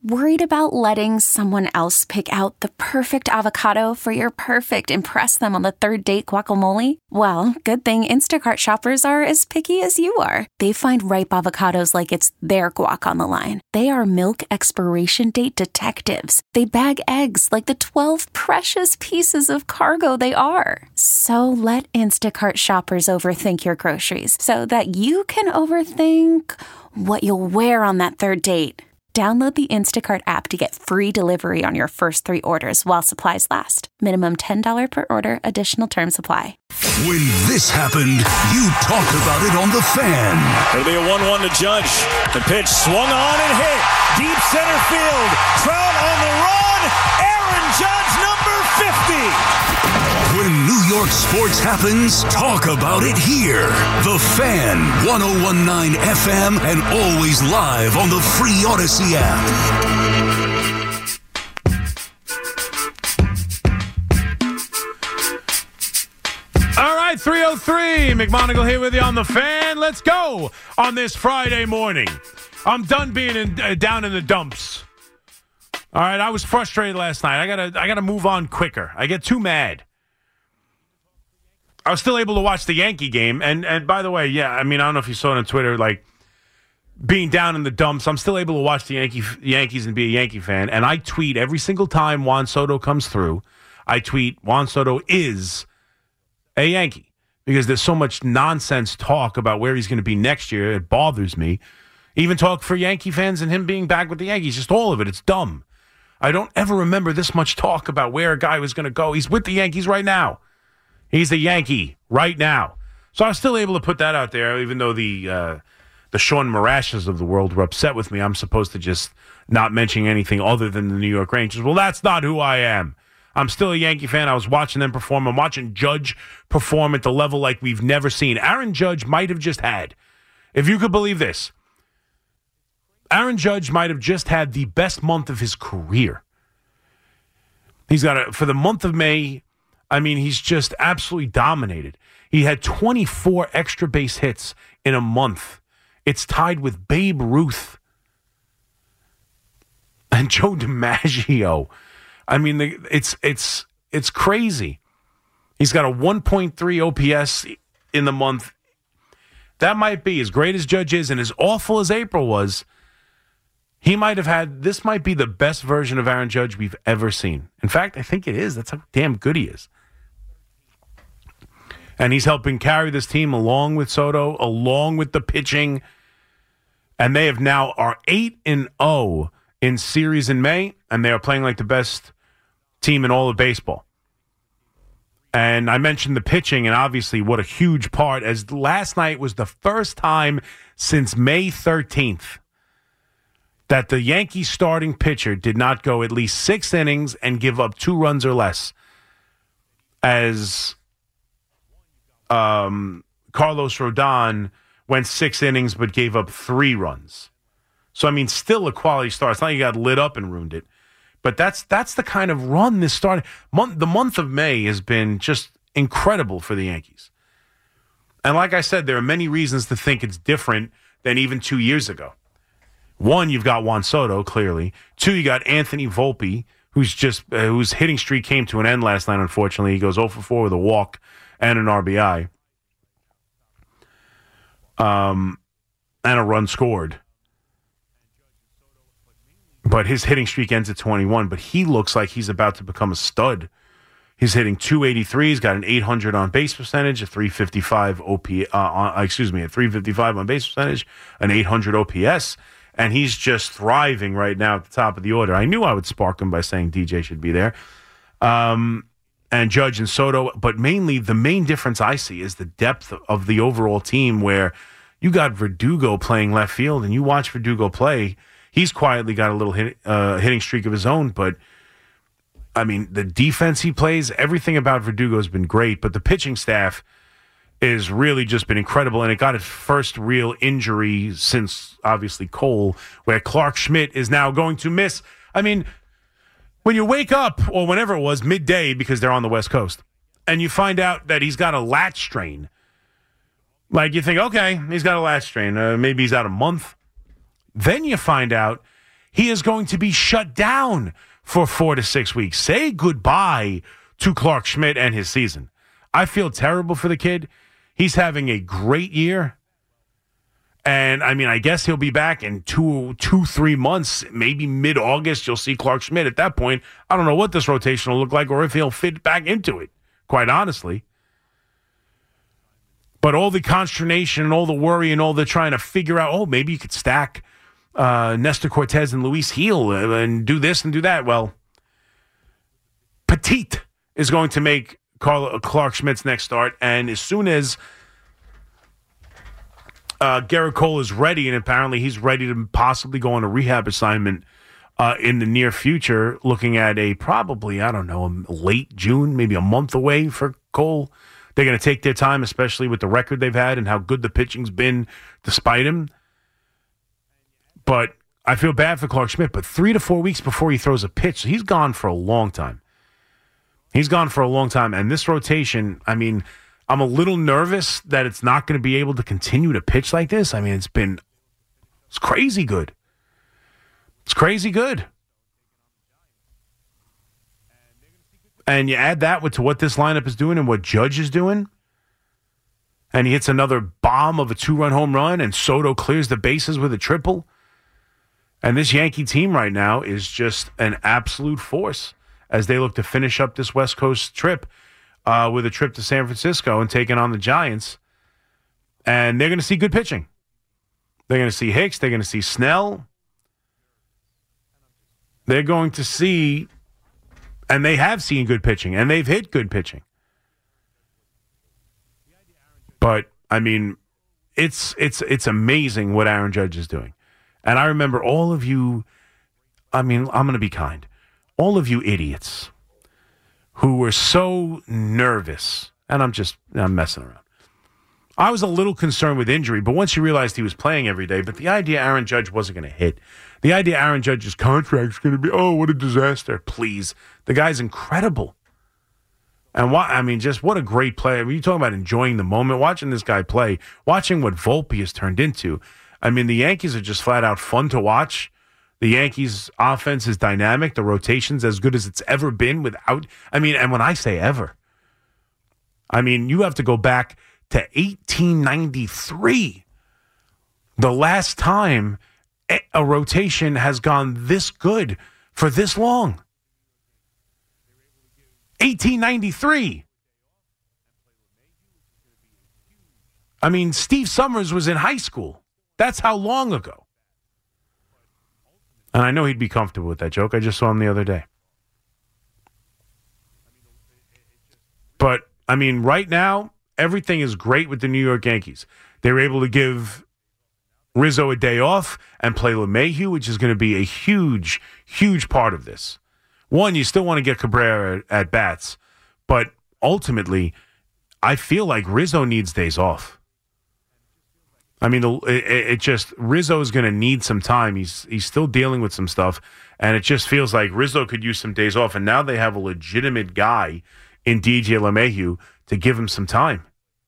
Worried about letting someone else pick out the perfect avocado for your perfect impress them on the third date guacamole? Well, good thing Instacart shoppers are as picky as you are. They find ripe avocados like it's their guac on the line. They are milk expiration date detectives. They bag eggs like the 12 precious pieces of cargo they are. So let Instacart shoppers overthink your groceries so that you can overthink what you'll wear on that third date. Download the Instacart app to get free delivery on your first 3 orders while supplies last. Minimum $10 per order. Additional terms apply. When this happened, you talked about it on The Fan. It'll be a 1-1 to Judge. The pitch swung on and hit. Deep center field. Trout on the run. Aaron Judge, number 50. When New York sports happens, talk about it here. The Fan, 101.9 FM, and always live on the free Odyssey app. All right, 3:03. McMonagle here with you on The Fan. Let's go on this Friday morning. I'm done being down in the dumps. All right, I was frustrated last night. I gotta move on quicker. I get too mad. I was still able to watch the Yankee game, and by the way, yeah, I mean, I don't know if you saw it on Twitter, like, being down in the dumps, I'm still able to watch the Yankees and be a Yankee fan, and I tweet every single time Juan Soto comes through, I tweet, Juan Soto is a Yankee, because there's so much nonsense talk about where he's going to be next year, it bothers me. Even talk for Yankee fans and him being back with the Yankees, just all of it, it's dumb. I don't ever remember this much talk about where a guy was going to go. He's with the Yankees right now. He's a Yankee right now. So I was still able to put that out there, even though the Sean Marashes of the world were upset with me. I'm supposed to just not mention anything other than the New York Rangers. Well, that's not who I am. I'm still a Yankee fan. I was watching them perform. I'm watching Judge perform at the level like we've never seen. Aaron Judge might have just had, if you could believe this, Aaron Judge might have just had the best month of his career. He's got for the month of May, I mean, he's just absolutely dominated. He had 24 extra base hits in a month. It's tied with Babe Ruth and Joe DiMaggio. I mean, it's crazy. He's got a 1.3 OPS in the month. That might be, as great as Judge is and as awful as April was, he might have had, this might be the best version of Aaron Judge we've ever seen. In fact, I think it is. That's how damn good he is. And he's helping carry this team along with Soto, along with the pitching. And they have now are 8-0 in series in May, and they are playing like the best team in all of baseball. And I mentioned the pitching, and obviously what a huge part, as last night was the first time since May 13th that the Yankees starting pitcher did not go at least 6 innings and give up 2 runs or less, as Carlos Rodon went 6 innings but gave up 3 runs. So, I mean, still a quality start. It's not like he got lit up and ruined it. But that's the kind of run this started. The month of May has been just incredible for the Yankees. And like I said, there are many reasons to think it's different than even 2 years ago. 1, you've got Juan Soto, clearly. 2, you got Anthony Volpe, whose hitting streak came to an end last night, unfortunately. He goes 0 for 4 with a walk and an RBI. And a run scored. But his hitting streak ends at 21, but he looks like he's about to become a stud. He's hitting .283. He's got an 800 on base percentage, a 355 a 355 on base percentage, an 800 OPS, and he's just thriving right now at the top of the order. I knew I would spark him by saying DJ should be there. And Judge and Soto, but mainly the main difference I see is the depth of the overall team, where you got Verdugo playing left field, and you watch Verdugo play. He's quietly got a little hitting streak of his own, but, I mean, the defense he plays, everything about Verdugo has been great, but the pitching staff is really just been incredible, and it got its first real injury since, obviously, Cole, where Clark Schmidt is now going to miss. I mean, when you wake up, or whenever it was, midday, because they're on the West Coast, and you find out that he's got a lat strain, you think, okay, he's got a lat strain. Maybe he's out a month. Then you find out he is going to be shut down for 4 to 6 weeks. Say goodbye to Clark Schmidt and his season. I feel terrible for the kid. He's having a great year. And, I mean, I guess he'll be back in 3 months, maybe mid-August. You'll see Clark Schmidt. At that point, I don't know what this rotation will look like or if he'll fit back into it, quite honestly. But all the consternation and all the worry and all the trying to figure out, maybe you could stack Nestor Cortez and Luis Heel and do this and do that. Well, Petit is going to make Clark Schmidt's next start. And as soon as Gerrit Cole is ready, and apparently he's ready to possibly go on a rehab assignment in the near future, looking at a probably, I don't know, late June, maybe a month away for Cole. They're going to take their time, especially with the record they've had and how good the pitching's been despite him. But I feel bad for Clark Schmidt, but 3 to 4 weeks before he throws a pitch, so he's gone for a long time. He's gone for a long time, and this rotation, I mean, I'm a little nervous that it's not going to be able to continue to pitch like this. I mean, it's crazy good. It's crazy good. And you add that to what this lineup is doing and what Judge is doing, and he hits another bomb of a 2-run home run, and Soto clears the bases with a triple. And this Yankee team right now is just an absolute force as they look to finish up this West Coast trip with a trip to San Francisco and taking on the Giants. And they're going to see good pitching. They're going to see Hicks. They're going to see Snell. They're going to see, and they have seen good pitching, and they've hit good pitching. But, I mean, it's amazing what Aaron Judge is doing. And I remember all of you, I mean, I'm going to be kind, all of you idiots who were so nervous, and I'm messing around. I was a little concerned with injury, but once you realized he was playing every day, but the idea Aaron Judge wasn't going to hit, the idea Aaron Judge's contract is going to be, what a disaster. Please. The guy's incredible. And just what a great player. When you talk about enjoying the moment, watching this guy play, watching what Volpe has turned into. I mean, the Yankees are just flat out fun to watch. The Yankees' offense is dynamic. The rotation's as good as it's ever been without, and when I say ever, you have to go back to 1893. The last time a rotation has gone this good for this long. 1893. Steve Summers was in high school. That's how long ago. And I know he'd be comfortable with that joke. I just saw him the other day. But, right now, everything is great with the New York Yankees. They were able to give Rizzo a day off and play LeMahieu, which is going to be a huge, huge part of this. One, you still want to get Cabrera at bats. But ultimately, I feel like Rizzo needs days off. Rizzo is going to need some time. He's still dealing with some stuff, and it just feels like Rizzo could use some days off, and now they have a legitimate guy in DJ LeMahieu to give him some time.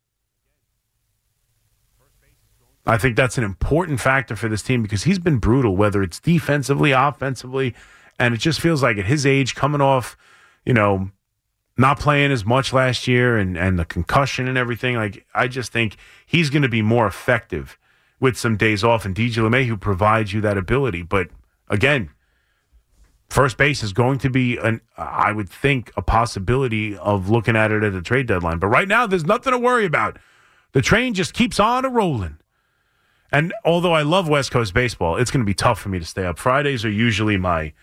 I think that's an important factor for this team because he's been brutal, whether it's defensively, offensively, and it just feels like at his age, coming off, not playing as much last year and the concussion and everything, I just think he's going to be more effective with some days off, and DJ LeMahieu provides you that ability. But again, first base is going to be, I would think, a possibility of looking at it at the trade deadline. But right now, there's nothing to worry about. The train just keeps on rolling. And although I love West Coast baseball, it's going to be tough for me to stay up. Fridays are usually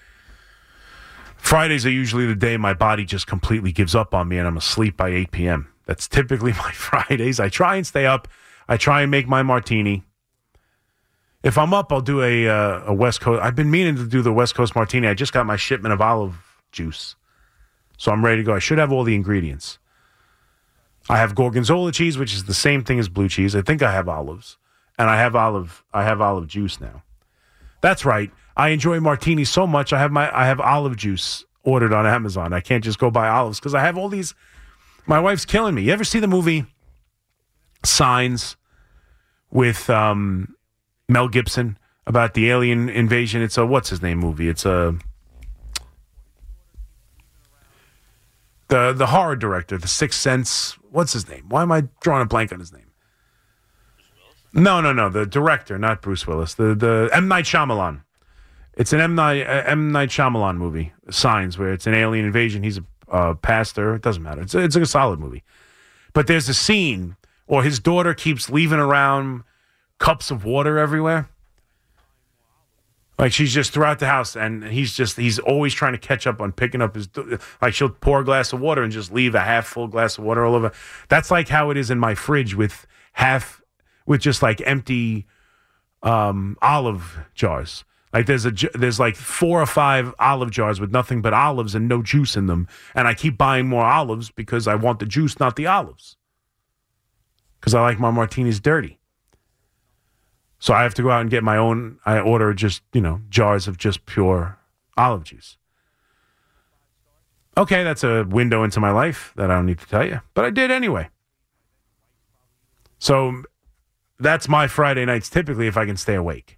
the day my body just completely gives up on me and I'm asleep by 8 p.m. That's typically my Fridays. I try and stay up. I try and make my martini. If I'm up, I'll do a West Coast. I've been meaning to do the West Coast martini. I just got my shipment of olive juice. So I'm ready to go. I should have all the ingredients. I have Gorgonzola cheese, which is the same thing as blue cheese. I think I have olives. And I have olive juice now. That's right. I enjoy martinis so much. I have olive juice ordered on Amazon. I can't just go buy olives because I have all these. My wife's killing me. You ever see the movie Signs with Mel Gibson about the alien invasion. It's a what's his name movie. It's a the horror director, The Sixth Sense. What's his name? Why am I drawing a blank on his name? No. The director, not Bruce Willis. The M. Night Shyamalan. It's an M. Night Shyamalan movie, Signs, where it's an alien invasion. He's a pastor. It doesn't matter. It's a solid movie. But there's a scene, or his daughter keeps leaving around cups of water everywhere. Like she's just throughout the house, and he's always trying to catch up on picking up his, like she'll pour a glass of water and just leave a half full glass of water all over. That's like how it is in my fridge with just like empty olive jars. Like there's like 4 or 5 olive jars with nothing but olives and no juice in them. And I keep buying more olives because I want the juice, not the olives. Because I like my martinis dirty. So I have to go out and get my own. I order just, jars of just pure olive juice. Okay, that's a window into my life that I don't need to tell you. But I did anyway. So that's my Friday nights typically if I can stay awake.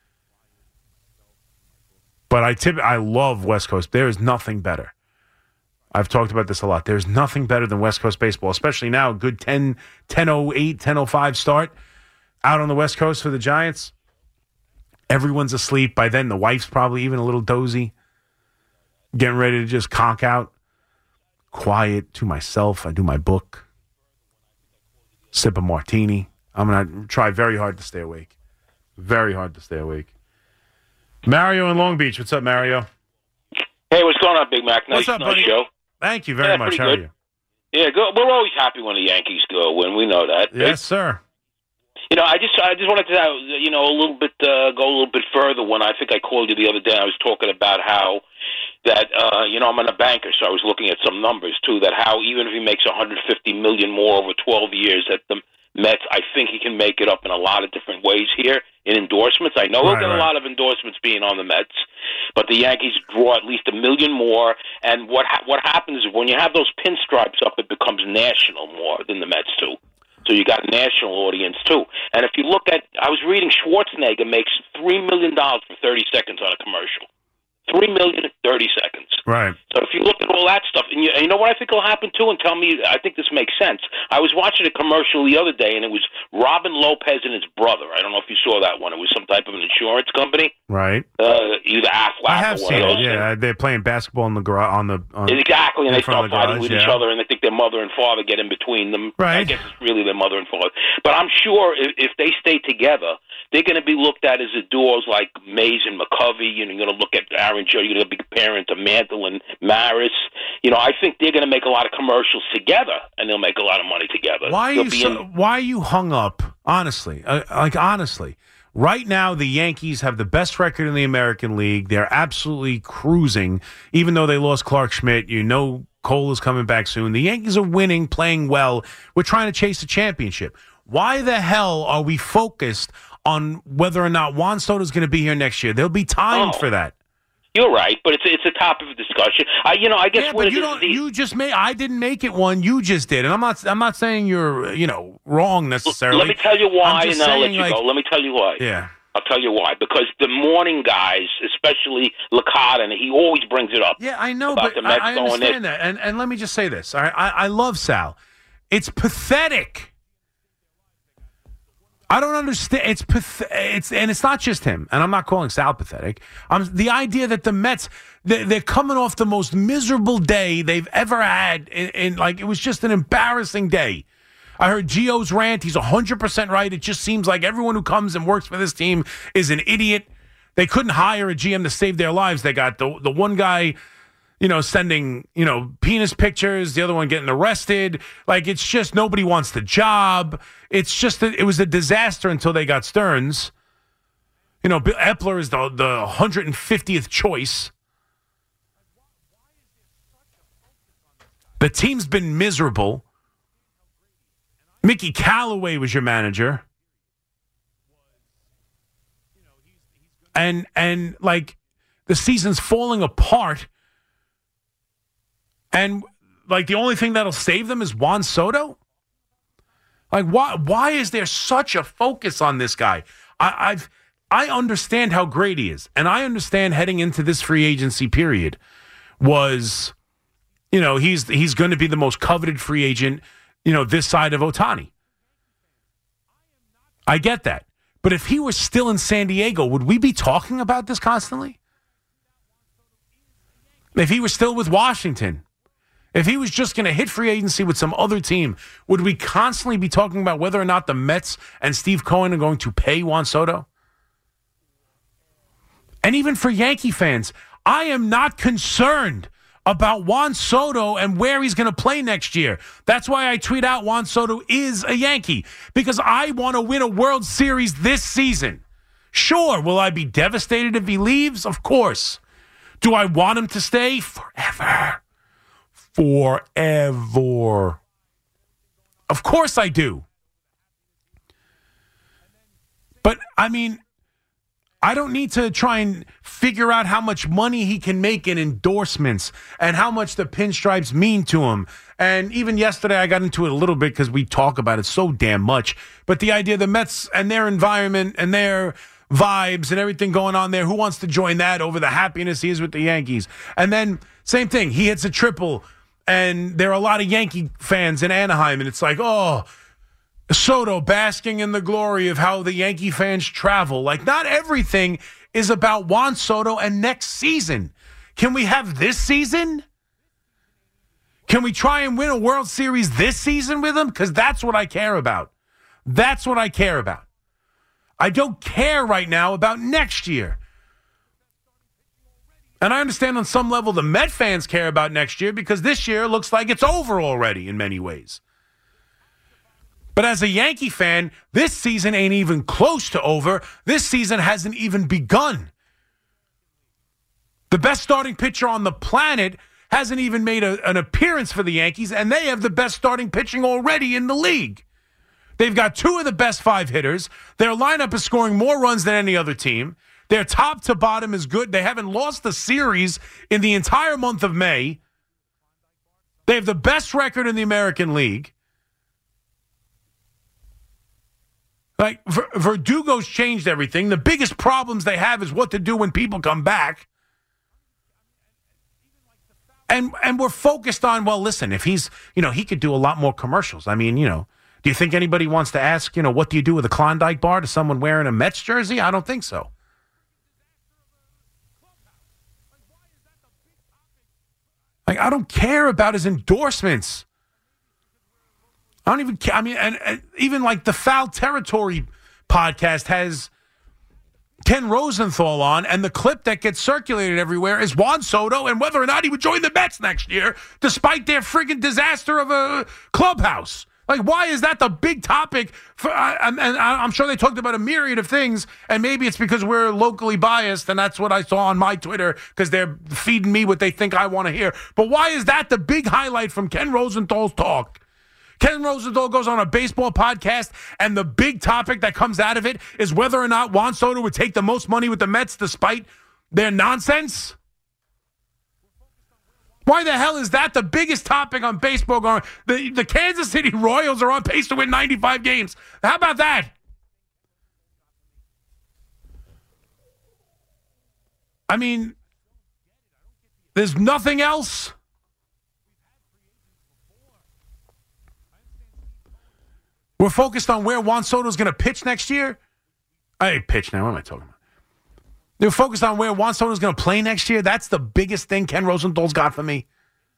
But I love West Coast. There is nothing better. I've talked about this a lot. There's nothing better than West Coast baseball, especially now. A good 10:08, 10:05 start out on the West Coast for the Giants. Everyone's asleep. By then, the wife's probably even a little dozy, getting ready to just conk out. Quiet to myself. I do my book. Sip a martini. I'm going to try very hard to stay awake. Very hard to stay awake. Mario in Long Beach. What's up, Mario? Hey, what's going on, Big Mac? Nice show. Thank you very much. How are you? Yeah, good. We're always happy when the Yankees go win. We know that. Yes, sir. I just wanted to, a little bit go a little bit further. When I think I called you the other day, I was talking about how that I'm a banker, so I was looking at some numbers too. That how even if he makes $150 million more over 12 years at the Mets, I think he can make it up in a lot of different ways here in endorsements. I know he'll get a lot of endorsements being on the Mets, but the Yankees draw at least $1 million more. And what happens is when you have those pinstripes up, it becomes national more than the Mets do. So you got a national audience too. And if you look at, I was reading Schwarzenegger makes $3 million for 30 seconds on a commercial. $3 million in 30 seconds. Right. So if you look at all that stuff, and you know what I think will happen too, and tell me, I think this makes sense. I was watching a commercial the other day, and it was Robin Lopez and his brother. I don't know if you saw that one. It was some type of an insurance company. Right. Either Aflac I have or one seen of those. it. Yeah, they're playing basketball in the garage. Exactly, and they start fighting with each yeah. other, and they think their mother and father get in between them. Right. I guess it's really their mother and father. But I'm sure if they stay together, they're going to be looked at as the duos like Mays and McCovey. You're going to look at Aaron Judge. You're going to be comparing to Mantle and Maris. I think they're going to make a lot of commercials together, and they'll make a lot of money together. Why are you hung up? Honestly, honestly, right now the Yankees have the best record in the American League. They're absolutely cruising, even though they lost Clark Schmidt. Cole is coming back soon. The Yankees are winning, playing well. We're trying to chase a championship. Why the hell are we focused on whether or not Juan Soto is going to be here next year? There'll be time for that. You're right, but it's a topic of discussion. I guess. Yeah, but you just made. I didn't make it one. You just did, and I'm not saying you're wrong necessarily. Let me tell you why, and then I'll let you go. Let me tell you why. Yeah. I'll tell you why. Because the morning guys, especially Licata, and he always brings it up. Yeah, I know, but I understand that. And let me just say this. I love Sal. It's pathetic. I don't understand. It's not just him, and I'm not calling Sal pathetic. The idea that the Mets they're coming off the most miserable day they've ever had. It was just an embarrassing day. I heard Gio's rant. He's 100% right. It just seems like everyone who comes and works for this team is an idiot. They couldn't hire a GM to save their lives. They got the one guy, sending, penis pictures, the other one getting arrested. It's just nobody wants the job. It's just that it was a disaster until they got Stearns. Epler is the 150th choice. The team's been miserable. Mickey Callaway was your manager. And the season's falling apart. And the only thing that'll save them is Juan Soto? Why is there such a focus on this guy? I I understand how great he is. And I understand heading into this free agency period was, he's going to be the most coveted free agent, this side of Ohtani. I get that. But if he was still in San Diego, would we be talking about this constantly? If he was still with Washington, if he was just going to hit free agency with some other team, would we constantly be talking about whether or not the Mets and Steve Cohen are going to pay Juan Soto? And even for Yankee fans, I am not concerned about Juan Soto and where he's going to play next year. That's why I tweet out Juan Soto is a Yankee, because I want to win a World Series this season. Sure, will I be devastated if he leaves? Of course. Do I want him to stay? Forever. Forever. Of course I do. But, I don't need to try and figure out how much money he can make in endorsements and how much the pinstripes mean to him. And even yesterday, I got into it a little bit because we talk about it so damn much. But the idea of the Mets and their environment and their vibes and everything going on there, who wants to join that over the happiness he is with the Yankees? And then, same thing, he hits a triple, and there are a lot of Yankee fans in Anaheim, and it's like, oh, Soto basking in the glory of how the Yankee fans travel. Like, not everything is about Juan Soto and next season. Can we have this season? Can we try and win a World Series this season with him? Because that's what I care about. That's what I care about. I don't care right now about next year. And I understand on some level the Met fans care about next year because this year looks like it's over already in many ways. But as a Yankee fan, this season ain't even close to over. This season hasn't even begun. The best starting pitcher on the planet hasn't even made an appearance for the Yankees, and they have the best starting pitching already in the league. They've got two of the best 5 hitters. Their lineup is scoring more runs than any other team. Their top to bottom is good. They haven't lost a series in the entire month of May. They have the best record in the American League. Like, Verdugo's changed everything. The biggest problems they have is what to do when people come back. And we're focused on, well, listen, if he's, he could do a lot more commercials. Do you think anybody wants to ask, what do you do with a Klondike bar to someone wearing a Mets jersey? I don't think so. Like, I don't care about his endorsements. I don't even care. And even like the Foul Territory podcast has Ken Rosenthal on, and the clip that gets circulated everywhere is Juan Soto and whether or not he would join the Mets next year, despite their friggin' disaster of a clubhouse. Like, why is that the big topic? And I'm sure they talked about a myriad of things, and maybe it's because we're locally biased, and that's what I saw on my Twitter, because they're feeding me what they think I want to hear. But why is that the big highlight from Ken Rosenthal's talk? Ken Rosenthal goes on a baseball podcast, and the big topic that comes out of it is whether or not Juan Soto would take the most money with the Mets despite their nonsense. Why the hell is that the biggest topic on baseball going? The Kansas City Royals are on pace to win 95 games. How about that? There's nothing else. We're focused on where Juan Soto's going to pitch next year. Pitch now. What am I talking about? They're focused on where Juan Soto's going to play next year. That's the biggest thing Ken Rosenthal's got for me.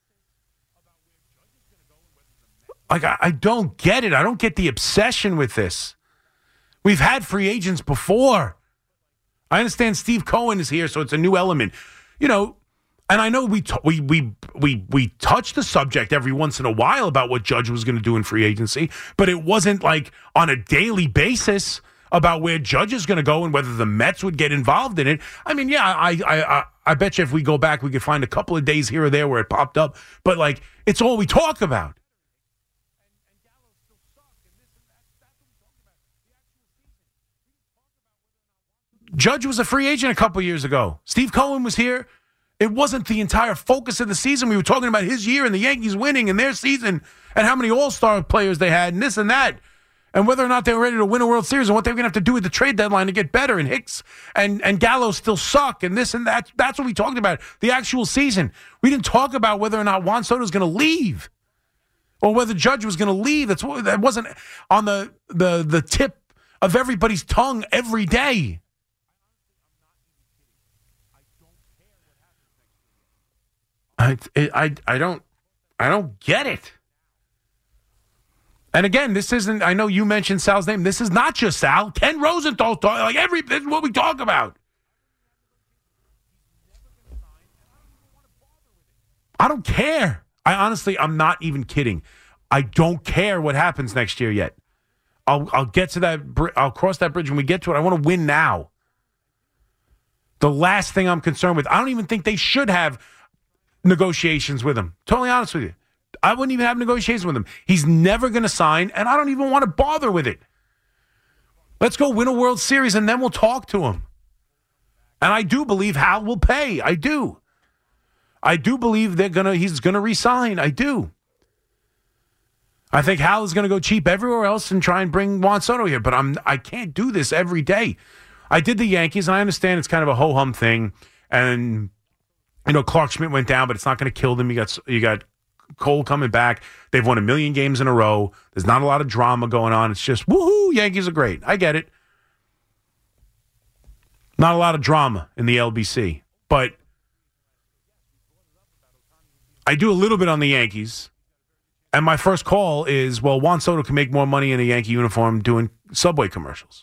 Like, I don't get it. I don't get the obsession with this. We've had free agents before. I understand Steve Cohen is here, so it's a new element. And I know we touch the subject every once in a while about what Judge was going to do in free agency, but it wasn't like on a daily basis about where Judge is going to go and whether the Mets would get involved in it. I bet you if we go back, we could find a couple of days here or there where it popped up, but like it's all we talk about. Judge was a free agent a couple years ago. Steve Cohen was here. It wasn't the entire focus of the season. We were talking about his year and the Yankees winning and their season and how many all-star players they had and this and that. and whether or not they were ready to win a World Series and what they were going to have to do with the trade deadline to get better. And Hicks and Gallo still suck and this and that. That's what we talked about, the actual season. We didn't talk about whether or not Juan Soto was going to leave or whether Judge was going to leave. That wasn't on the tip of everybody's tongue every day. I don't get it. And again, this isn't, I know you mentioned Sal's name. This is not just Sal. Ken Rosenthal's talking, this is what we talk about. I don't care. I'm not even kidding. I don't care what happens next year yet. I'll get to that. I'll cross that bridge when we get to it. I want to win now. The last thing I'm concerned with, I don't even think they should have negotiations with him. Totally honest with you. I wouldn't even have negotiations with him. He's never going to sign, and I don't even want to bother with it. Let's go win a World Series, and then we'll talk to him. And I do believe Hal will pay. I do. I do believe he's going to resign. I do. I think Hal is going to go cheap everywhere else and try and bring Juan Soto here, but I can't do this every day. I did the Yankees, and I understand it's kind of a ho-hum thing, and Clark Schmidt went down, but it's not going to kill them. You got Cole coming back. They've won 1 million games in a row. There's not a lot of drama going on. It's just, woohoo, Yankees are great. I get it. Not a lot of drama in the LBC. But I do a little bit on the Yankees. And my first call is, well, Juan Soto can make more money in a Yankee uniform doing Subway commercials.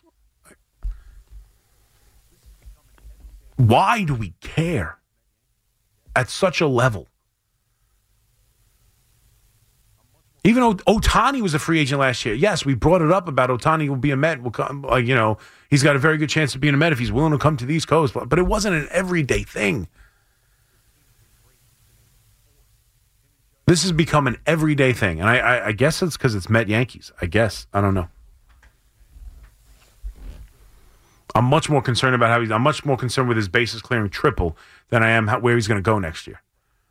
Why do we care at such a level? Even though Ohtani was a free agent last year, yes, we brought it up about Ohtani will be a Met. Will come, he's got a very good chance of being a Met if he's willing to come to the East Coast. But it wasn't an everyday thing. This has become an everyday thing, and I guess it's because it's Met Yankees. I guess I don't know. I'm much more concerned about I'm much more concerned with his bases clearing triple than I am where he's going to go next year.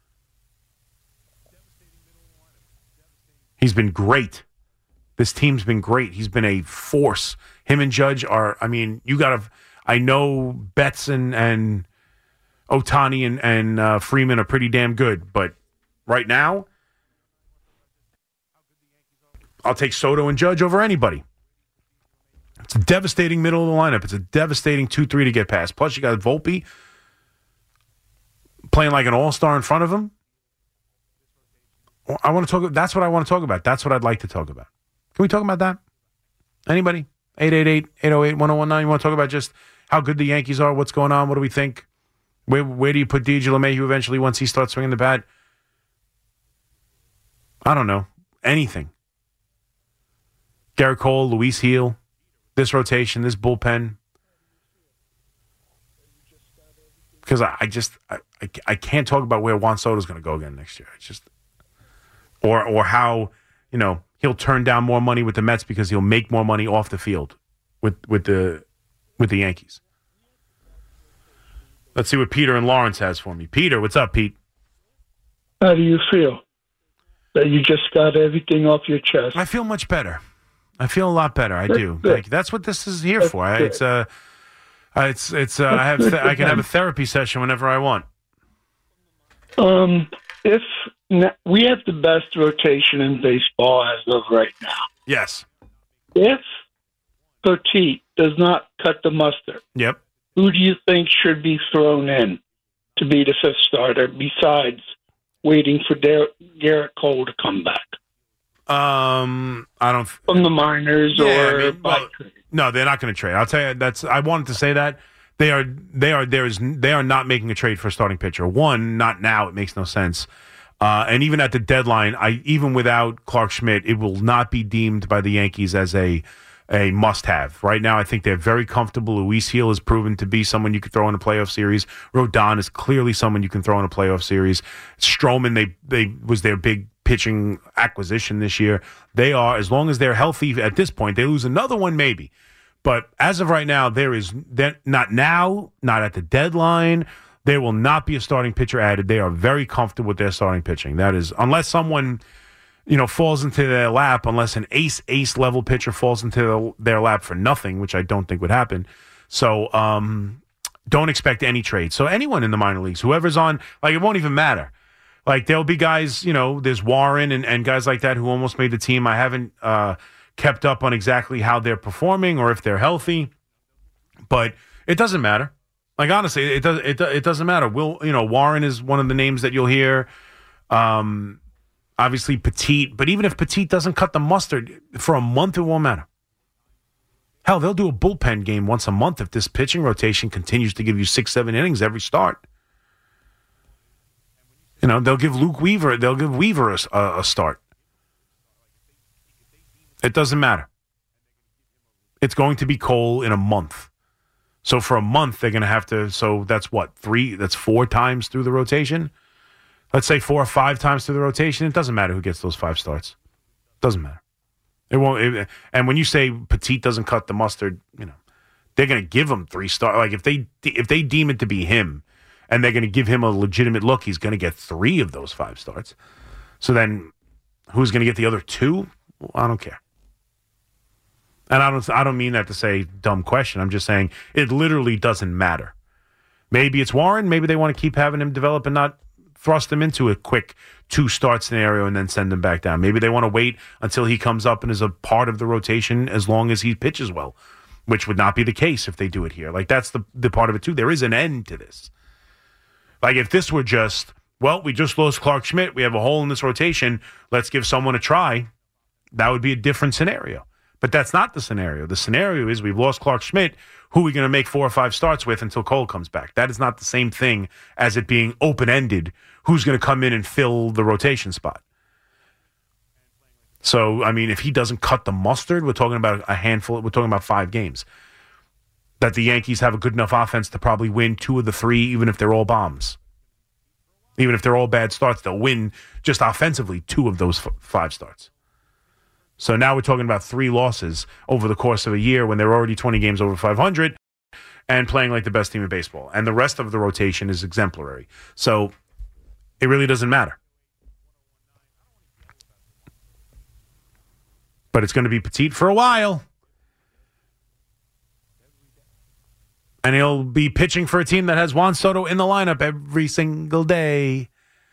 He's been great. This team's been great. He's been a force. Him and Judge are, I know Betts and Ohtani and Freeman are pretty damn good, but right now, I'll take Soto and Judge over anybody. It's a devastating middle of the lineup. It's a devastating 2-3 to get past. Plus, you got Volpe playing like an all-star in front of him. I want to talk. That's what I want to talk about. That's what I'd like to talk about. Can we talk about that? Anybody? 888-808-1019. You want to talk about just how good the Yankees are? What's going on? What do we think? Where do you put DJ LeMahieu eventually once he starts swinging the bat? I don't know. Anything. Garrett Cole, Luis Gil, this rotation, this bullpen. Because I can't talk about where Juan Soto's going to go again next year. It's just... Or how, he'll turn down more money with the Mets because he'll make more money off the field with the Yankees. Let's see what Peter and Lawrence has for me. Peter, what's up, Pete? How do you feel? That you just got everything off your chest? I feel much better. I feel a lot better. I do. Thank you. That's what this is here for. I can have a therapy session whenever I want. If we have the best rotation in baseball as of right now. Yes. If Petit does not cut the mustard, yep. Who do you think should be thrown in to be the fifth starter besides waiting for Garrett Cole to come back? I don't from the minors no, they're not going to trade. I'll tell you I wanted to say that they are not making a trade for a starting pitcher. One, not now. It makes no sense. And even at the deadline, even without Clark Schmidt, it will not be deemed by the Yankees as a must-have. Right now, I think they're very comfortable. Luis Gil has proven to be someone you could throw in a playoff series. Rodon is clearly someone you can throw in a playoff series. Stroman, they was their big pitching acquisition this year. They are, as long as they're healthy at this point, they lose another one maybe. But as of right now, not at the deadline. There will not be a starting pitcher added. They are very comfortable with their starting pitching. That is, unless someone falls into their lap unless an ace level pitcher falls into their lap for nothing, which I don't think would happen. So don't expect any trade. So anyone in the minor leagues, whoever's on, like, it won't even matter. Like, there'll be guys, there's Warren and guys like that who almost made the team. I haven't kept up on exactly how they're performing or if they're healthy, but it doesn't matter. Like, honestly, it doesn't matter. Warren is one of the names that you'll hear. Obviously, Petit, but even if Petit doesn't cut the mustard for a month, it won't matter. Hell, they'll do a bullpen game once a month if this pitching rotation continues to give you 6-7 innings every start. They'll give Weaver a start. It doesn't matter. It's going to be Cole in a month. So for a month, they're going to have to, so that's what, 4 times through the rotation? Let's say 4 or 5 times through the rotation. It doesn't matter who gets those 5 starts. Doesn't matter. It won't. And when you say Petit doesn't cut the mustard, they're going to give him 3 starts. Like, if they deem it to be him, and they're going to give him a legitimate look, he's going to get 3 of those 5 starts. So then, who's going to get the other 2? Well, I don't care. And I don't mean that to say dumb question. I'm just saying it literally doesn't matter. Maybe it's Warren. Maybe they want to keep having him develop and not thrust him into a quick 2-start scenario and then send him back down. Maybe they want to wait until he comes up and is a part of the rotation as long as he pitches well, which would not be the case if they do it here. Like, that's the part of it, too. There is an end to this. Like, if this were just, we just lost Clark Schmidt. We have a hole in this rotation. Let's give someone a try. That would be a different scenario. But that's not the scenario. The scenario is we've lost Clark Schmidt. Who are we going to make 4 or 5 starts with until Cole comes back? That is not the same thing as it being open-ended. Who's going to come in and fill the rotation spot? So, I mean, if he doesn't cut the mustard, we're talking about a handful. We're talking about 5 games. That the Yankees have a good enough offense to probably win 2 of the 3, even if they're all bombs. Even if they're all bad starts, they'll win just offensively 2 of those 5 starts. So now we're talking about 3 losses over the course of a year when they're already 20 games over 500 and playing like the best team in baseball. And the rest of the rotation is exemplary. So it really doesn't matter. But it's going to be Petit for a while. And he'll be pitching for a team that has Juan Soto in the lineup every single day.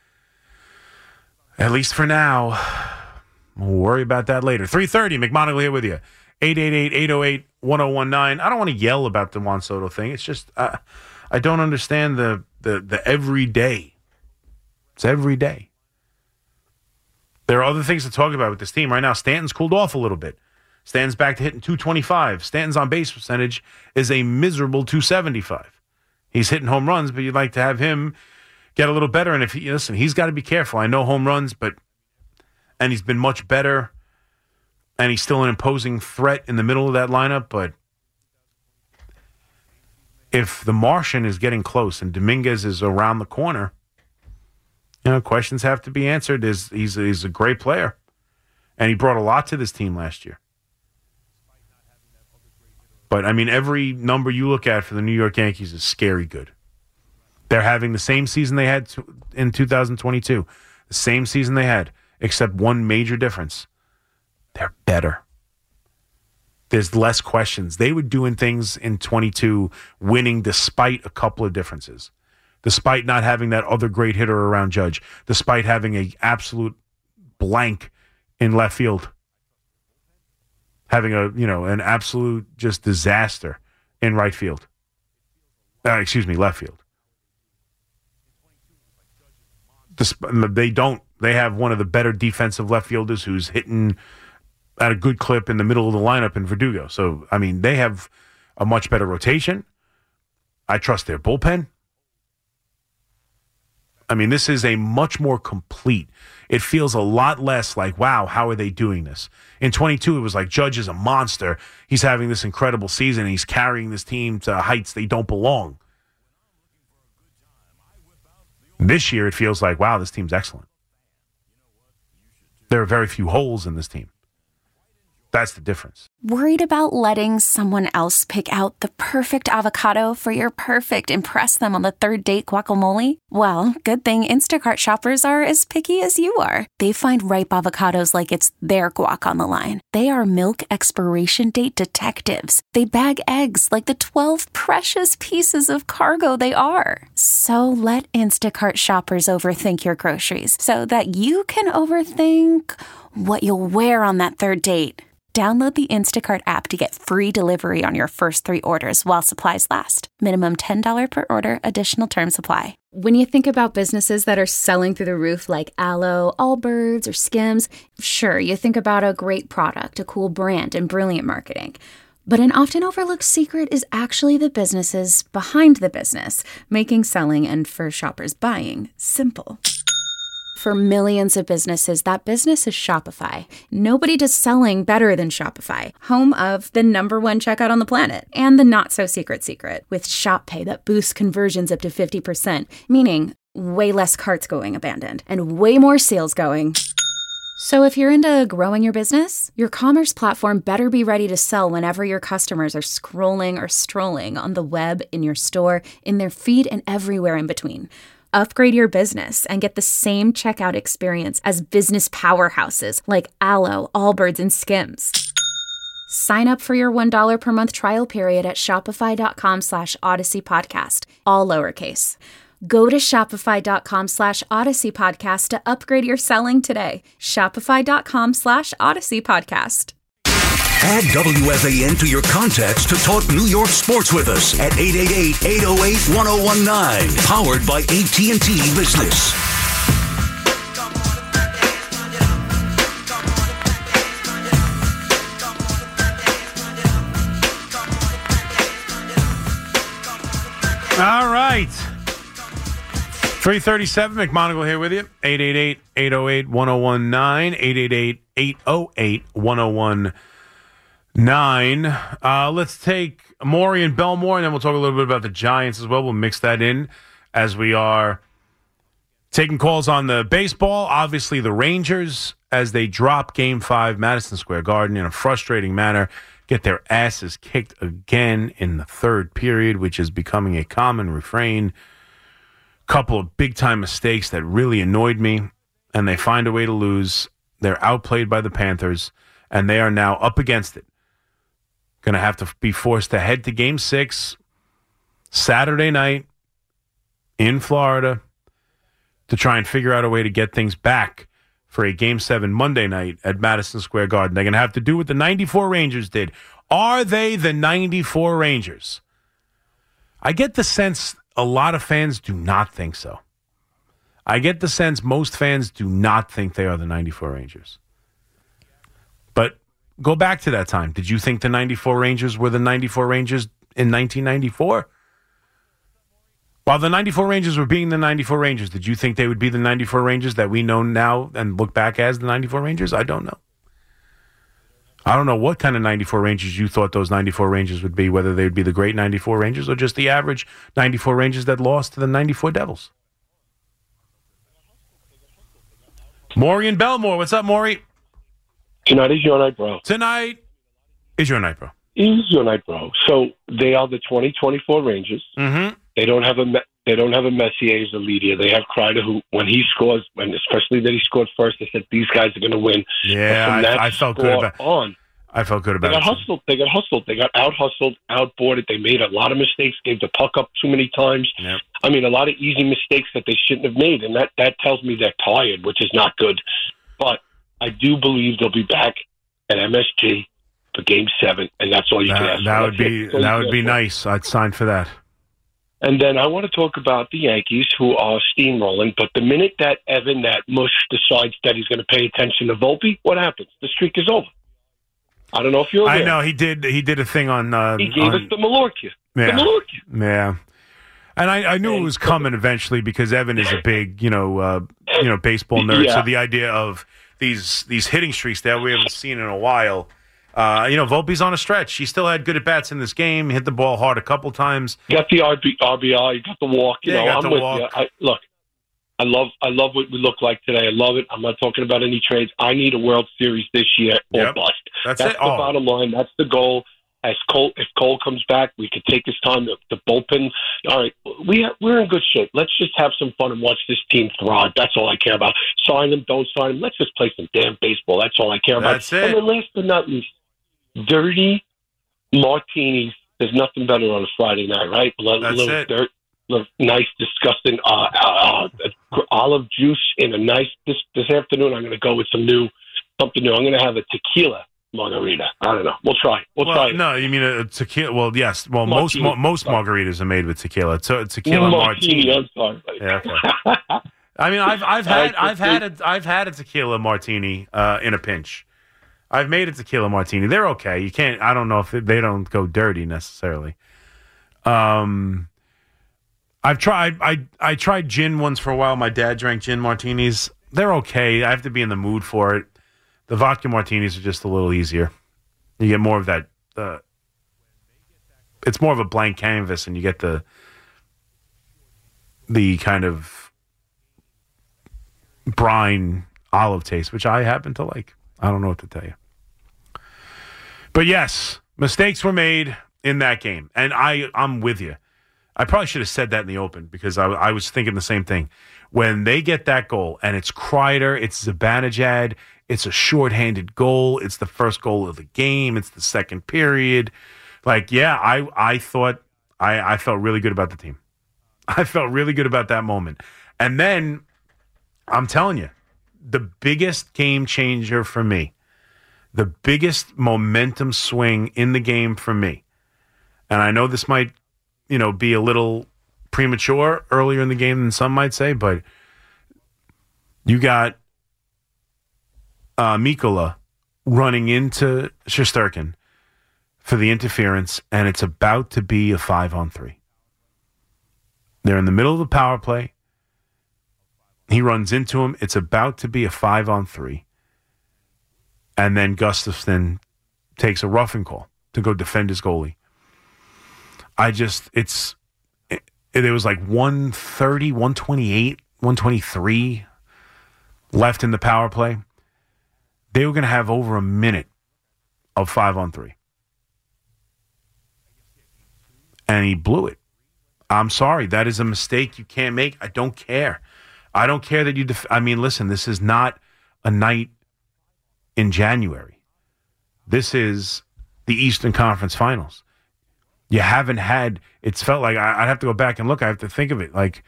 At least for now. We'll worry about that later. 3:30, McMonagle here with you. 888-808-1019. I don't want to yell about the Juan Soto thing. It's just I don't understand the everyday. It's every day. There are other things to talk about with this team right now. Stanton's cooled off a little bit. Stanton's back to hitting 225. Stanton's on base percentage is a miserable 275. He's hitting home runs, but you'd like to have him get a little better. And he's got to be careful. I know home runs, and he's been much better, and he's still an imposing threat in the middle of that lineup. But if the Martian is getting close and Dominguez is around the corner, questions have to be answered. He's a great player, and he brought a lot to this team last year. But, I mean, every number you look at for the New York Yankees is scary good. They're having the same season they had in 2022, the same season they had. Except one major difference. They're better. There's less questions. They were doing things in 22, winning despite a couple of differences. Despite not having that other great hitter around Judge. Despite having an absolute blank in left field. Having an absolute just disaster in right field. Left field. They have one of the better defensive left fielders who's hitting at a good clip in the middle of the lineup in Verdugo. So, I mean, they have a much better rotation. I trust their bullpen. I mean, this is a much more complete. It feels a lot less like, wow, how are they doing this? In 22, it was like Judge is a monster. He's having this incredible season, and he's carrying this team to heights they don't belong. This year, it feels like, wow, this team's excellent. There are very few holes in this team. That's the difference. Worried about letting someone else pick out the perfect avocado for your perfect impress them on the third date guacamole? Well, good thing Instacart shoppers are as picky as you are. They find ripe avocados like it's their guac on the line. They are milk expiration date detectives. They bag eggs like the 12 precious pieces of cargo they are. So let Instacart shoppers overthink your groceries so that you can overthink what you'll wear on that third date. Download the Instacart app to get free delivery on your first 3 orders while supplies last. Minimum $10 per order. Additional terms apply. When you think about businesses that are selling through the roof like Aloe, Allbirds, or Skims, sure, you think about a great product, a cool brand, and brilliant marketing. But an often overlooked secret is actually the businesses behind the business, making selling and, for shoppers, buying simple. For millions of businesses, that business is Shopify. Nobody does selling better than Shopify, home of the #1 checkout on the planet, and the not-so-secret secret, with Shop Pay that boosts conversions up to 50%, meaning way less carts going abandoned, and way more sales going. So if you're into growing your business, your commerce platform better be ready to sell whenever your customers are scrolling or strolling on the web, in your store, in their feed, and everywhere in between. Upgrade your business and get the same checkout experience as business powerhouses like Aloe, Allbirds, and Skims. Sign up for your $1 per month trial period at shopify.com/Odyssey Podcast, all lowercase. Go to shopify.com/Odyssey Podcast to upgrade your selling today. Shopify.com/Odyssey Podcast. Add WFAN to your contacts to talk New York sports with us at 888-808-1019. Powered by AT&T Business. All right. 337, McMonagle here with you. 888-808-1019. 888-808-1019. Let's take Maury and Belmore, and then we'll talk a little bit about the Giants as well. We'll mix that in as we are taking calls on the baseball. Obviously, the Rangers, as they drop Game 5, Madison Square Garden, in a frustrating manner, get their asses kicked again in the third period, which is becoming a common refrain. Couple of big-time mistakes that really annoyed me, and they find a way to lose. They're outplayed by the Panthers, and they are now up against it. Going to have to be forced to head to Game 6 Saturday night in Florida to try and figure out a way to get things back for a Game 7 Monday night at Madison Square Garden. They're going to have to do what the 94 Rangers did. Are they the 94 Rangers? I get the sense a lot of fans do not think so. I get the sense most fans do not think they are the 94 Rangers. But go back to that time. Did you think the 94 Rangers were the 94 Rangers in 1994? While the 94 Rangers were being the 94 Rangers, did you think they would be the 94 Rangers that we know now and look back as the 94 Rangers? I don't know. I don't know what kind of 94 Rangers you thought those 94 Rangers would be, whether they would be the great 94 Rangers or just the average 94 Rangers that lost to the 94 Devils. Maury and Belmore. What's up, Maury? Tonight is your night, bro. Tonight is your night, bro. Is your night, bro. So they are the 2024 Rangers. Mm-hmm. They don't have a Messier as a leader. They have Kreider, who, when he scores, when especially that he scored first, they said these guys are going to win. Yeah, I felt good about it. I felt good about it. They got hustled. They got hustled. They got out-hustled, out-boarded. They made a lot of mistakes, gave the puck up too many times. Yep. I mean, a lot of easy mistakes that they shouldn't have made, and that tells me they're tired, which is not good. But I do believe they'll be back at MSG for Game 7, and that's all you can ask for. That would be nice. I'd sign for that. And then I want to talk about the Yankees, who are steamrolling. But the minute that Evan, that mush, decides that he's going to pay attention to Volpe, what happens? The streak is over. I don't know if you're aware. I know he did a thing on. He gave us the Mallorca. Yeah, the Mallorca. Yeah. And I knew it was coming eventually because Evan is a big baseball nerd. Yeah. So the idea of these hitting streaks that we haven't seen in a while. Volpe's on a stretch. He still had good at bats in this game. Hit the ball hard a couple times. Got the RBI. Got the walk. I'm with you. Look, I love what we look like today. I love it. I'm not talking about any trades. I need a World Series this year or bust. That's the bottom line. That's the goal. If Cole comes back, we could take his time. The bullpen. All right, we're in good shape. Let's just have some fun and watch this team thrive. That's all I care about. Sign them, don't sign them. Let's just play some damn baseball. That's all I care about. That's it. And then last but not least, dirty martinis. There's nothing better on a Friday night, right? Nice, disgusting olive juice in a nice. This afternoon, I'm going to go with something new. I'm going to have a tequila margarita. I don't know. We'll try. Try. No, you mean a tequila? Well, yes. Well, most margaritas are made with tequila. So tequila martini. I'm sorry. Yeah, okay. I mean, I've had a tequila martini in a pinch. I've made a tequila martini. They're okay. You can't. I don't know if they don't go dirty necessarily. I've tried. I tried gin once for a while. My dad drank gin martinis. They're okay. I have to be in the mood for it. The vodka martinis are just a little easier. You get more of that. It's more of a blank canvas, and you get the kind of brine olive taste, which I happen to like. I don't know what to tell you. But yes, mistakes were made in that game, and I'm with you. I probably should have said that in the open because I was thinking the same thing. When they get that goal, and it's Kreider, it's Zibanejad, it's a shorthanded goal, it's the first goal of the game, it's the second period. Like, yeah, I thought I felt really good about the team. I felt really good about that moment. And then, I'm telling you, the biggest game changer for me, the biggest momentum swing in the game for me, and I know this might, be a little premature earlier in the game than some might say, but you got Mikkola running into Shesterkin for the interference, and it's about to be a 5-on-3. They're in the middle of the power play. He runs into him. It's about to be a 5-on-3. And then Gustafsson takes a roughing call to go defend his goalie. There was like 130, 128, 123 left in the power play. They were going to have over a minute of 5-on-3. And he blew it. I'm sorry. That is a mistake you can't make. I don't care. I don't care that you... listen, this is not a night in January. This is the Eastern Conference Finals. You haven't had... It's felt like... I'd have to go back and look. I have to think of it. Like,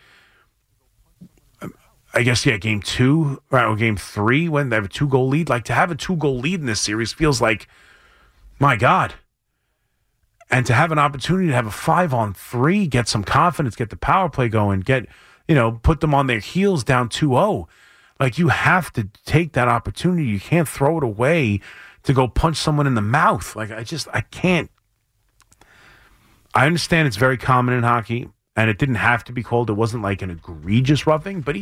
I guess, game 2 or game 3 when they have a 2-goal lead. Like, to have a 2-goal lead in this series feels like, my God. And to have an opportunity to have a 5-on-3, get some confidence, get the power play going, get... put them on their heels down 2-0. Like, you have to take that opportunity. You can't throw it away to go punch someone in the mouth. Like, I can't. I understand it's very common in hockey, and it didn't have to be called. It wasn't like an egregious roughing, but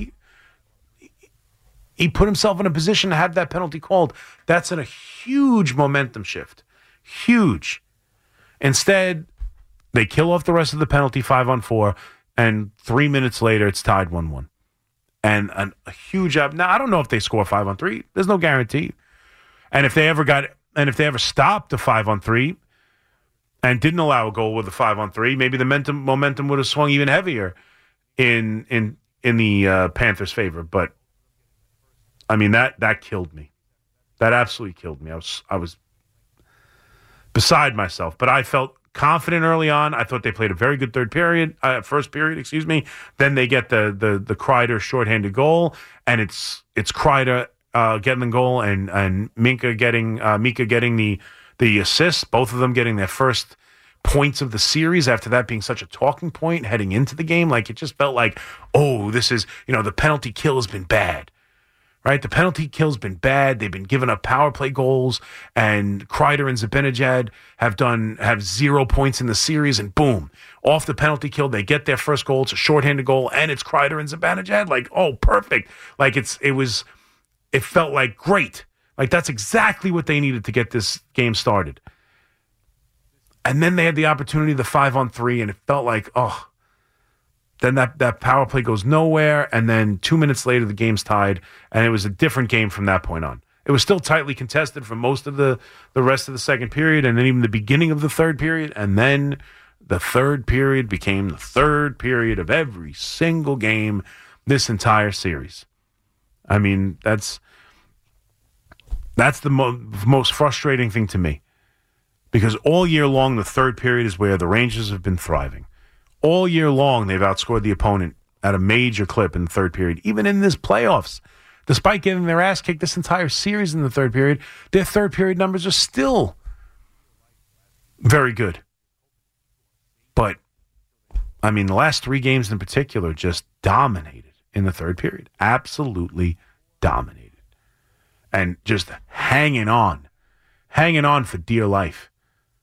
he put himself in a position to have that penalty called. That's a huge momentum shift. Huge. Instead, they kill off the rest of the penalty 5-on-4, and 3 minutes later, it's tied 1-1. And a huge up. Now, I don't know if they score 5-on-3. There's no guarantee. And if they ever stopped a 5-on-3 and didn't allow a goal with a 5-on-3, maybe the momentum would have swung even heavier in the Panthers' favor. But that killed me. That absolutely killed me. I was beside myself. But I felt confident early on. I thought they played a very good first period. Then they get the Kreider shorthanded goal, and it's Kreider getting the goal and Mika getting the assist. Both of them getting their first points of the series after that being such a talking point heading into the game. Like, it just felt like, this is the penalty kill has been bad. Right? The penalty kill's been bad. They've been giving up power play goals, and Kreider and Zibanejad have 0 points in the series, and boom, off the penalty kill, they get their first goal. It's a shorthanded goal, and it's Kreider and Zibanejad. Like, perfect. Like, it felt like great. Like, that's exactly what they needed to get this game started. And then they had the opportunity, the 5-on-3, and it felt like, then that power play goes nowhere, and then 2 minutes later, the game's tied, and it was a different game from that point on. It was still tightly contested for most of the rest of the second period, and then even the beginning of the third period, and then the third period became the third period of every single game this entire series. I mean, that's the most frustrating thing to me, because all year long, the third period is where the Rangers have been thriving. All year long, they've outscored the opponent at a major clip in the third period, even in this playoffs. Despite getting their ass kicked this entire series in the third period, their third period numbers are still very good. But, I mean, the last three games in particular just dominated in the third period. Absolutely dominated. And just hanging on for dear life.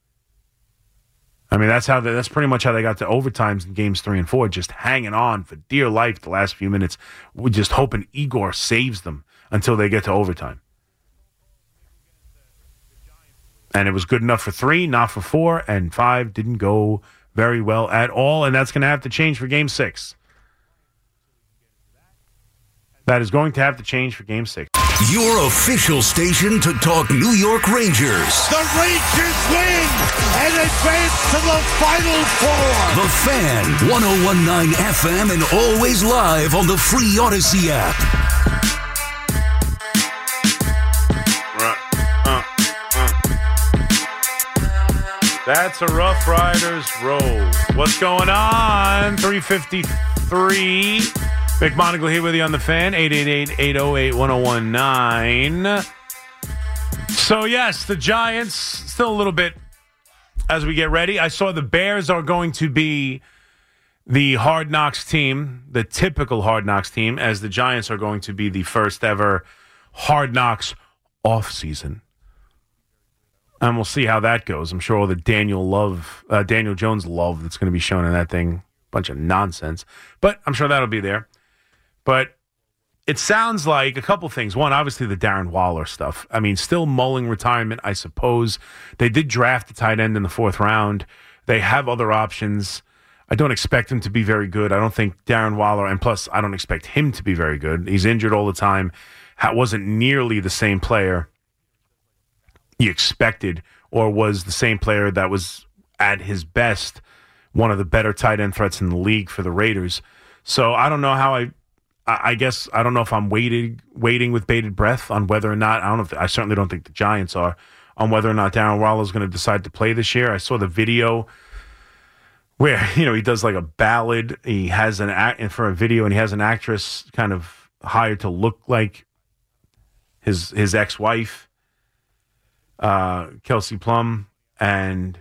I mean, that's pretty much how they got to overtimes in games 3 and 4, just hanging on for dear life the last few minutes. We're just hoping Igor saves them until they get to overtime. And it was good enough for 3, not for 4, and 5 didn't go very well at all, and that's going to have to change for Game 6. That is going to have to change for Game 6. Your official station to talk New York Rangers. The Rangers win and advance to the Final Four. The Fan, 101.9 FM, and always live on the free Odyssey app. That's a Rough Riders roll. What's going on? 3:53. Mick Monagle here with you on the Fan, 888-808-1019. So, yes, the Giants, still a little bit as we get ready. I saw the Bears are going to be the Hard Knocks team, the typical Hard Knocks team, as the Giants are going to be the first ever Hard Knocks offseason. And we'll see how that goes. I'm sure all the Daniel Jones love that's going to be shown in that thing, bunch of nonsense. But I'm sure that'll be there. But it sounds like a couple things. One, obviously the Darren Waller stuff. I mean, still mulling retirement, I suppose. They did draft a tight end in the 4th round. They have other options. I don't expect him to be very good. I don't think Darren Waller, and plus I don't expect him to be very good. He's injured all the time. Wasn't nearly the same player you expected, or was the same player that was at his best, one of the better tight end threats in the league for the Raiders. So I don't know how I guess I don't know if I'm waiting with bated breath on whether or not, I certainly don't think the Giants are, on whether or not Darren Waller is going to decide to play this year. I saw the video where, he does like a ballad. He has for a video, and he has an actress kind of hired to look like his ex-wife, Kelsey Plum, and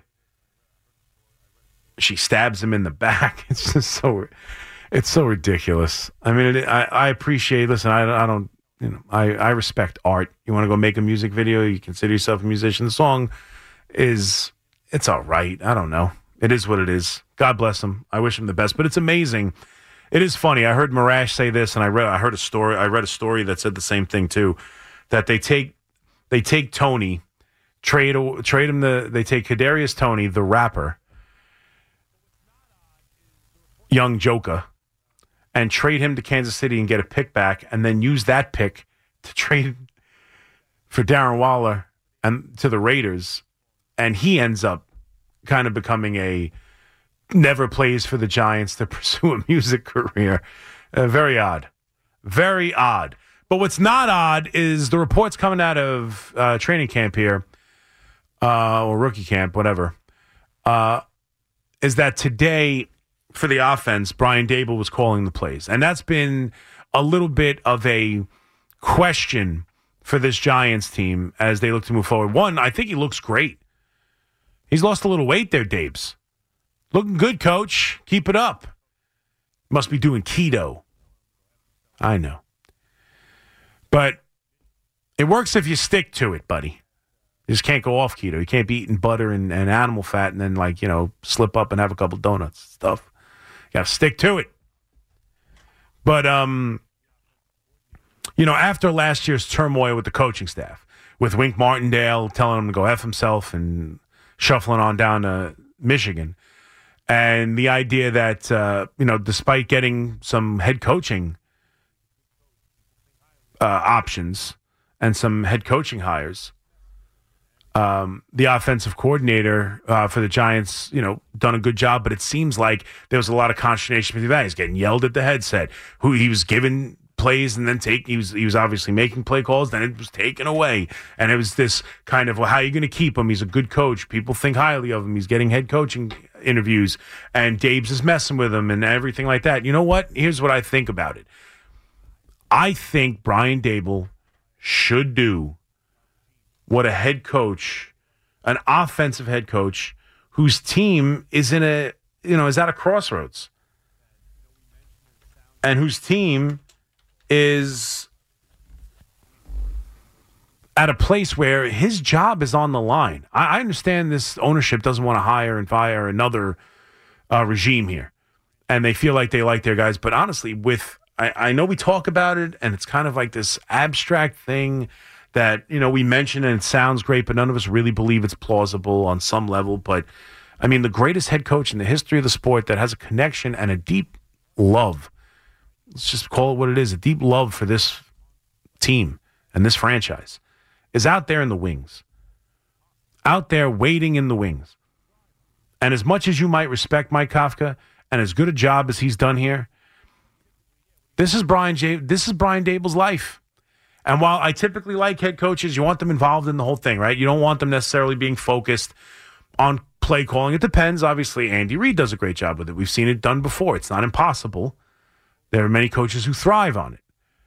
she stabs him in the back. It's just it's so ridiculous. I mean, I appreciate. Listen, I don't. I respect art. You want to go make a music video? You consider yourself a musician. The song it's all right. I don't know. It is what it is. God bless him. I wish him the best. But it's amazing. It is funny. I heard Marash say this, and I read a story that said the same thing too. That they take Tony. Trade him. They take Kadarius Toney, the rapper, young Joker, and trade him to Kansas City and get a pick back, and then use that pick to trade for Darren Waller and to the Raiders, and he ends up kind of becoming never plays for the Giants to pursue a music career. Very odd. Very odd. But what's not odd is the reports coming out of training camp here, or rookie camp, whatever, is that today for the offense, Brian Daboll was calling the plays. And that's been a little bit of a question for this Giants team as they look to move forward. One, I think he looks great. He's lost a little weight there, Dabes. Looking good, coach. Keep it up. Must be doing keto. I know. But it works if you stick to it, buddy. You just can't go off keto. You can't be eating butter and animal fat and then, slip up and have a couple donuts and stuff. You got to stick to it. But, after last year's turmoil with the coaching staff, with Wink Martindale telling him to go F himself and shuffling on down to Michigan, and the idea that, despite getting some head coaching options and some head coaching hires. The offensive coordinator for the Giants, done a good job, but it seems like there was a lot of consternation with that. He's getting yelled at the headset. Who he was given plays and then he was obviously making play calls, then it was taken away. And it was this kind of, well, how are you going to keep him? He's a good coach. People think highly of him. He's getting head coaching interviews, and Dabes is messing with him and everything like that. You know what? Here's what I think about it. I think Brian Daboll should do what a head coach, an offensive head coach, whose team is is at a crossroads, and whose team is at a place where his job is on the line. I understand this ownership doesn't want to hire and fire another regime here, and they feel like they like their guys. But honestly, I know we talk about it, and it's kind of like this abstract thing that, we mention and it sounds great, but none of us really believe it's plausible on some level. But, I mean, the greatest head coach in the history of the sport that has a connection and a deep love, let's just call it what it is, a deep love for this team and this franchise, is out there in the wings, out there waiting in the wings. And as much as you might respect Mike Kafka and as good a job as he's done here, this is Brian Daboll's life. And while I typically like head coaches, you want them involved in the whole thing, right? You don't want them necessarily being focused on play calling. It depends. Obviously, Andy Reid does a great job with it. We've seen it done before. It's not impossible. There are many coaches who thrive on it.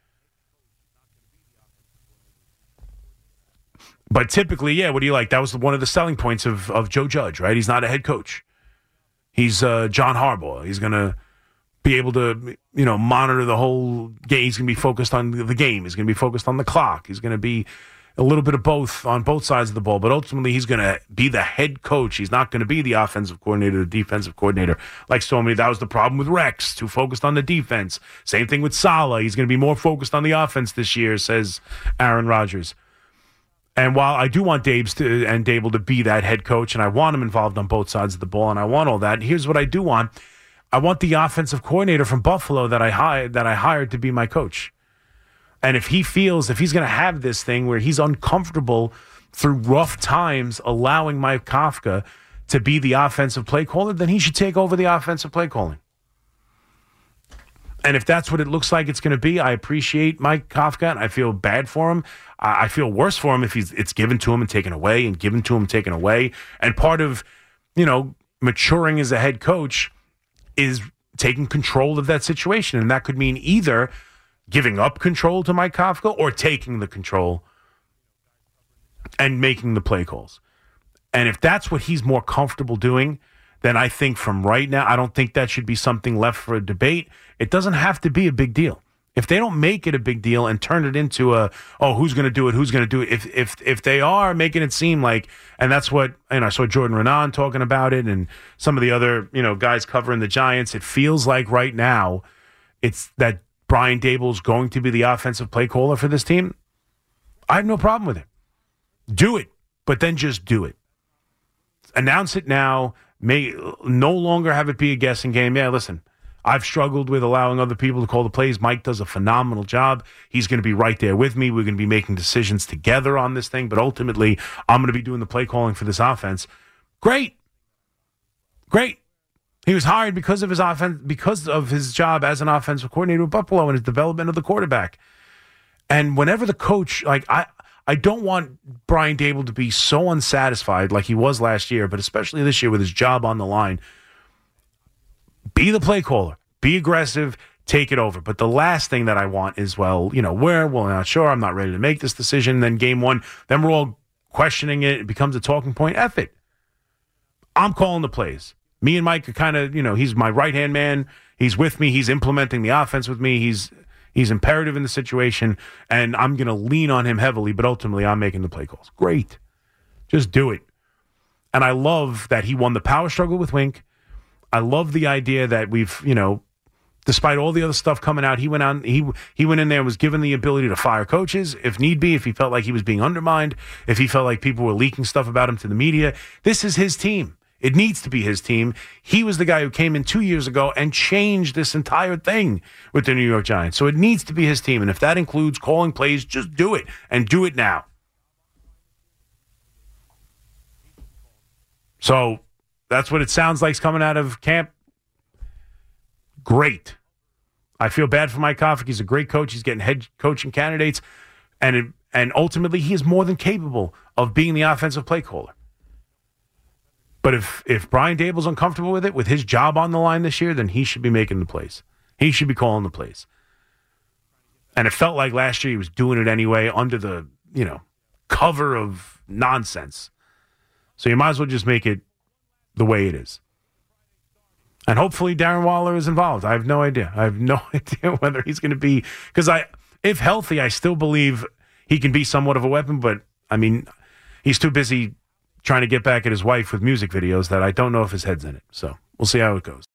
But typically, what do you like? That was one of the selling points of Joe Judge, right? He's not a head coach. He's John Harbaugh. He's going to be able to, monitor the whole game. He's going to be focused on the game. He's going to be focused on the clock. He's going to be a little bit of both on both sides of the ball. But ultimately, he's going to be the head coach. He's not going to be the offensive coordinator, the defensive coordinator. Like so many, that was the problem with Rex, too focused on the defense. Same thing with Saleh. He's going to be more focused on the offense this year, says Aaron Rodgers. And while I do want Daboll to be that head coach, and I want him involved on both sides of the ball, and I want all that, here's what I do want. I want the offensive coordinator from Buffalo that I hired to be my coach. And if he's going to have this thing where he's uncomfortable through rough times allowing Mike Kafka to be the offensive play caller, then he should take over the offensive play calling. And if that's what it looks like it's going to be, I appreciate Mike Kafka, and I feel bad for him. I feel worse for him if it's given to him and taken away and given to him and taken away. And part of, maturing as a head coach is taking control of that situation. And that could mean either giving up control to Mike Kafka or taking the control and making the play calls. And if that's what he's more comfortable doing, then I think from right now, I don't think that should be something left for a debate. It doesn't have to be a big deal. If they don't make it a big deal and turn it into who's going to do it, if they are making it seem like, and that's what, I saw Jordan Renan talking about it and some of the other, guys covering the Giants, it feels like right now it's that Brian Daboll's going to be the offensive play caller for this team. I have no problem with it. Do it, but then just do it. Announce it now. May no longer have it be a guessing game. Yeah, listen, I've struggled with allowing other people to call the plays. Mike does a phenomenal job. He's going to be right there with me. We're going to be making decisions together on this thing, but ultimately, I'm going to be doing the play calling for this offense. Great. He was hired because of his offense, because of his job as an offensive coordinator with Buffalo and his development of the quarterback. And whenever the coach, I don't want Brian Daboll to be so unsatisfied like he was last year, but especially this year with his job on the line. Be the play caller. Be aggressive. Take it over. But the last thing that I want is, we're not sure. I'm not ready to make this decision. Then game one, then we're all questioning it. It becomes a talking point. F it. I'm calling the plays. Me and Mike are kind of, he's my right-hand man. He's with me. He's implementing the offense with me. He's imperative in the situation, and I'm going to lean on him heavily, but ultimately I'm making the play calls. Great. Just do it. And I love that he won the power struggle with Wink. I love the idea that we've, despite all the other stuff coming out, he went in there and was given the ability to fire coaches if need be, if he felt like he was being undermined, if he felt like people were leaking stuff about him to the media. This is his team. It needs to be his team. He was the guy who came in 2 years ago and changed this entire thing with the New York Giants. So it needs to be his team. And if that includes calling plays, just do it and do it now. So that's what it sounds like coming out of camp. Great. I feel bad for Mike Kafka. He's a great coach. He's getting head coaching candidates. And ultimately, he is more than capable of being the offensive play caller. But if Brian Daboll's uncomfortable with it, with his job on the line this year, then he should be making the plays. He should be calling the plays. And it felt like last year he was doing it anyway under the, cover of nonsense. So you might as well just make it the way it is. And hopefully Darren Waller is involved. I have no idea. I have no idea whether he's going to be, because if healthy, I still believe he can be somewhat of a weapon, but he's too busy trying to get back at his wife with music videos that I don't know if his head's in it. So we'll see how it goes.